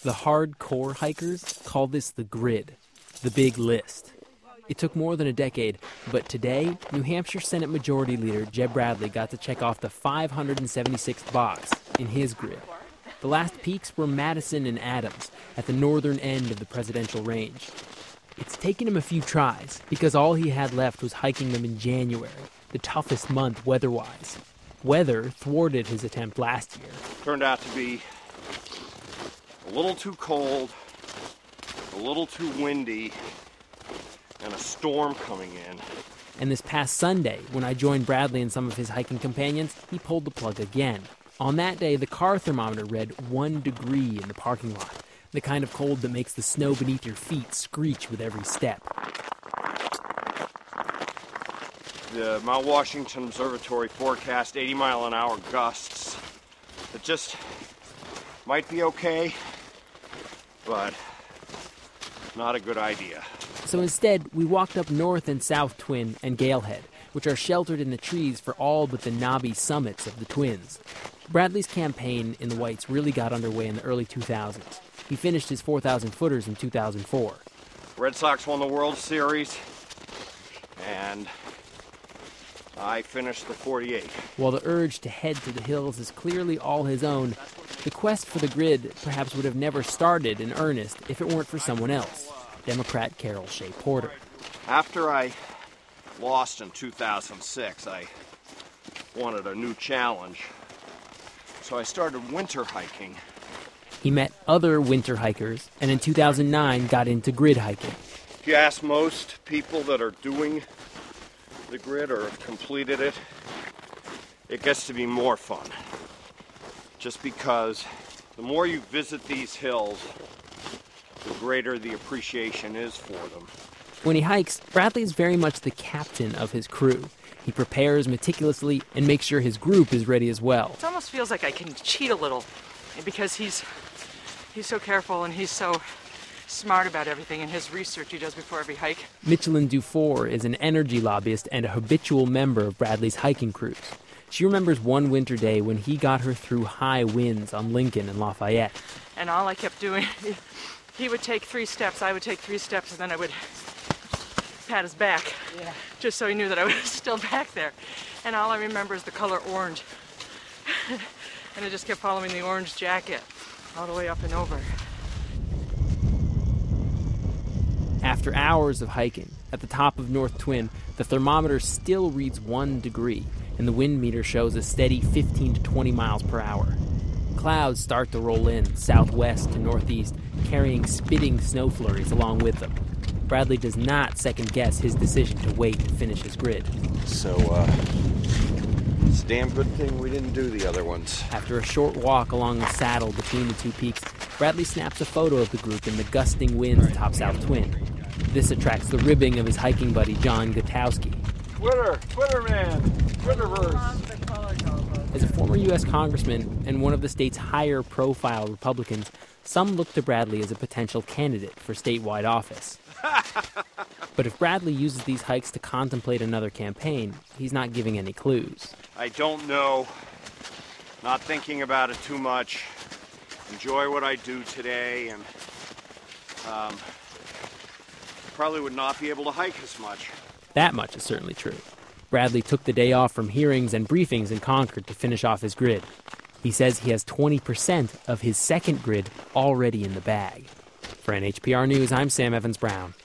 The hardcore hikers call this the grid, the big list. It took more than a decade, but today, New Hampshire Senate Majority Leader Jeb Bradley got to check off the 576th box in his grid. The last peaks were Madison and Adams at the northern end of the presidential range. It's taken him a few tries because all he had left was hiking them in January, the toughest month weather-wise. Weather thwarted his attempt last year. Turned out to be a little too cold, a little too windy, and a storm coming in. And this past Sunday, when I joined Bradley and some of his hiking companions, he pulled the plug again. On that day, the car thermometer read 1 degree in the parking lot, the kind of cold that makes the snow beneath your feet screech with every step. The Mount Washington Observatory forecast 80-mile-an-hour gusts. It just might be okay, but not a good idea. So instead, we walked up North and South Twin and Galehead, which are sheltered in the trees for all but the knobby summits of the Twins. Bradley's campaign in the Whites really got underway in the early 2000s. He finished his 4,000-footers in 2004. Red Sox won the World Series, and I finished the 48. While the urge to head to the hills is clearly all his own, the quest for the grid perhaps would have never started in earnest if it weren't for someone else, Democrat Carol Shea Porter. After I lost in 2006, I wanted a new challenge. So I started winter hiking. He met other winter hikers, and in 2009 got into grid hiking. If you ask most people that are doing the grid or have completed it, it gets to be more fun. Just because the more you visit these hills, the greater the appreciation is for them. When he hikes, Bradley's very much the captain of his crew. He prepares meticulously and makes sure his group is ready as well. It almost feels like I can cheat a little because he's so careful and he's so smart about everything and his research he does before every hike. Michelin Dufour is an energy lobbyist and a habitual member of Bradley's hiking crews. She remembers one winter day when he got her through high winds on Lincoln and Lafayette. And all I kept doing, he would take 3 steps, I would take 3 steps, and then I would pat his back, just so he knew that I was still back there. And all I remember is the color orange. And I just kept following the orange jacket all the way up and over. After hours of hiking, at the top of North Twin, the thermometer still reads 1 degree, and the wind meter shows a steady 15 to 20 miles per hour. Clouds start to roll in, southwest to northeast, carrying spitting snow flurries along with them. Bradley does not second-guess his decision to wait to finish his grid. So, it's a damn good thing we didn't do the other ones. After a short walk along the saddle between the two peaks, Bradley snaps a photo of the group in the gusting winds atop South Twin. This attracts the ribbing of his hiking buddy, John Gutowski. Twitter man, Twitterverse. As a former U.S. congressman and one of the state's higher-profile Republicans, some look to Bradley as a potential candidate for statewide office. But if Bradley uses these hikes to contemplate another campaign, he's not giving any clues. I don't know. Not thinking about it too much. Enjoy what I do today, and probably would not be able to hike as much. That much is certainly true. Bradley took the day off from hearings and briefings in Concord to finish off his grid. He says he has 20% of his second grid already in the bag. For NHPR News, I'm Sam Evans-Brown.